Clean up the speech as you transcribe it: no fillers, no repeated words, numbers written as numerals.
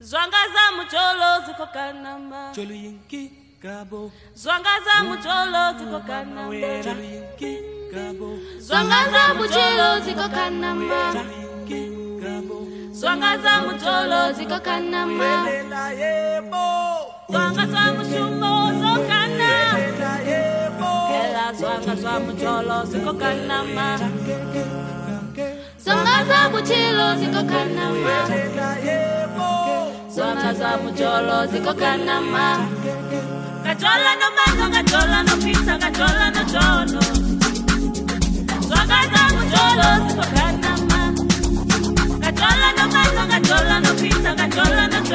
Zwangaza mucholo ziko kanama Cholo yinki kabo Zwangaza mucholo ziko kanama Cholo yinki kabo Zwangaza mucholo ziko kanama Cholo yinki kabo Zwangaza mucholo ziko kanama Welela yebo Zwangaza mushumo zokana Welela yebo Kela zwangaza mucholo ziko kanama Zwangaza muchilo ziko kanama Welela yebo Zwangaza mucholo ziko kanama Kachola no mango, kachola no pizza, kachola no chono Zwangaza mucholo ziko kanama Kachola no mango, kachola no pizza, kachola no